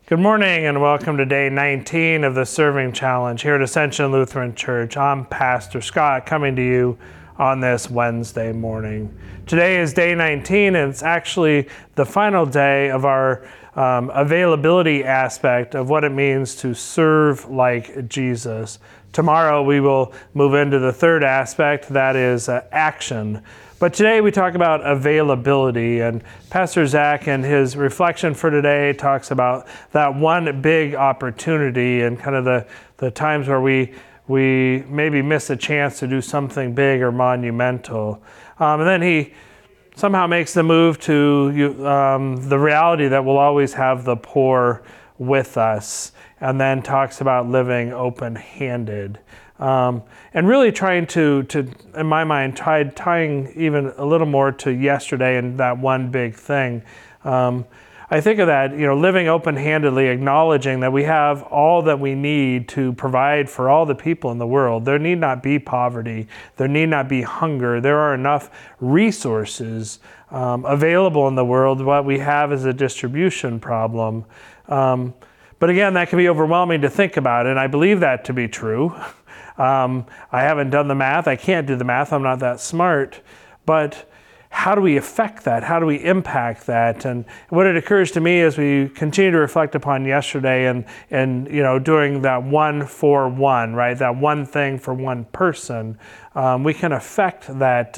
Good morning and welcome to day 19 of the Serving Challenge here at Ascension Lutheran Church. I'm Pastor Scott coming to you on this Wednesday morning. Today is day 19 and it's actually the final day of our availability aspect of what it means to serve like Jesus. Tomorrow we will move into the third aspect, that is action. But today we talk about availability, and Pastor Zach in his reflection for today talks about that one big opportunity and kind of the times where we maybe miss a chance to do something big or monumental. And then he somehow makes the move to the reality that we'll always have the poor with us, and then talks about living open-handed. And really trying to, in my mind, tying even a little more to yesterday and that one big thing. I think of that, living open-handedly, acknowledging that we have all that we need to provide for all the people in the world. There need not be poverty. There need not be hunger. There are enough resources available in the world. What we have is a distribution problem. But again, that can be overwhelming to think about, and I believe that to be true. I haven't done the math. I can't do the math. I'm not that smart. But how do we affect that? How do we impact that? And what it occurs to me as we continue to reflect upon yesterday and doing that one for one, right? That one thing for one person, we can affect that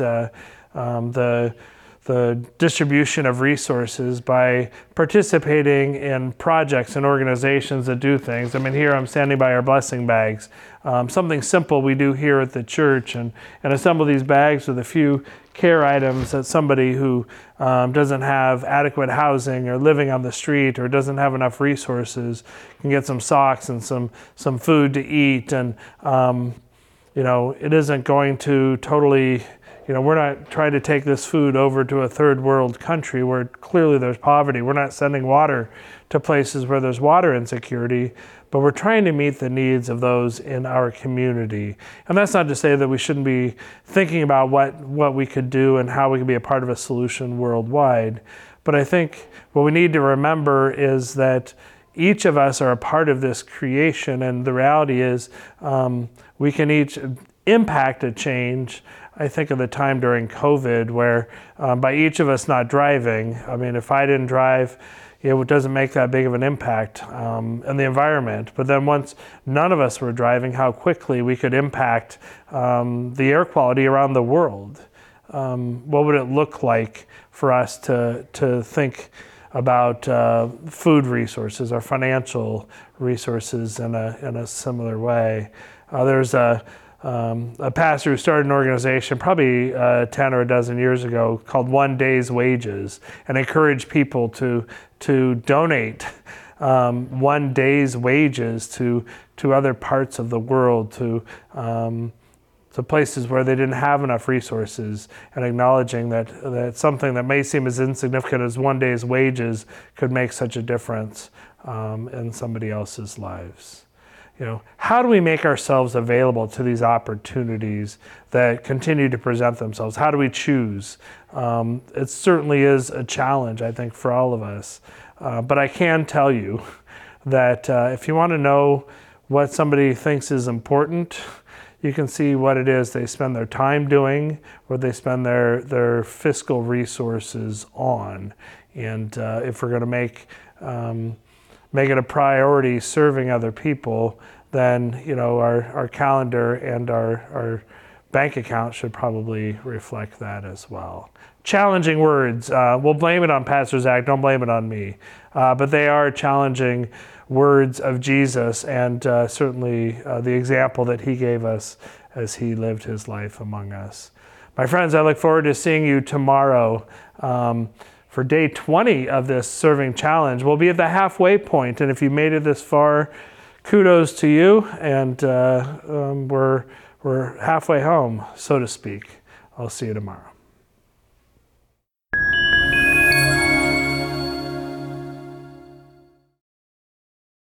the distribution of resources by participating in projects and organizations that do things. I mean, here I'm standing by our blessing bags. Something simple we do here at the church and assemble these bags with a few care items that somebody who doesn't have adequate housing or living on the street or doesn't have enough resources can get some socks and some food to eat. And, it isn't going to totally... we're not trying to take this food over to a third world country where clearly there's poverty. We're not sending water to places where there's water insecurity, but we're trying to meet the needs of those in our community. And that's not to say that we shouldn't be thinking about what we could do and how we can be a part of a solution worldwide. But I think what we need to remember is that each of us are a part of this creation, and the reality is we can each impact a change. I think of the time during COVID where by each of us not driving, I mean, if I didn't drive, it doesn't make that big of an impact in the environment. But then once none of us were driving, how quickly we could impact the air quality around the world. What would it look like for us to think about food resources or financial resources in a similar way? There's a pastor who started an organization probably 10 or a dozen years ago called One Day's Wages, and encouraged people to donate 1 day's wages to other parts of the world, to places where they didn't have enough resources, and acknowledging that something that may seem as insignificant as 1 day's wages could make such a difference in somebody else's lives. How do we make ourselves available to these opportunities that continue to present themselves? How do we choose? It certainly is a challenge, I think, for all of us. But I can tell you that if you want to know what somebody thinks is important, you can see what it is they spend their time doing, or they spend their fiscal resources on. And if we're going to make it a priority serving other people, then our calendar and our bank account should probably reflect that as well. Challenging words. We'll blame it on Pastor Zach. Don't blame it on me. But they are challenging words of Jesus, and certainly the example that he gave us as he lived his life among us. My friends, I look forward to seeing you tomorrow. For day 20 of this Serving Challenge. We'll be at the halfway point, and if you made it this far, kudos to you, and we're halfway home, so to speak. I'll see you tomorrow.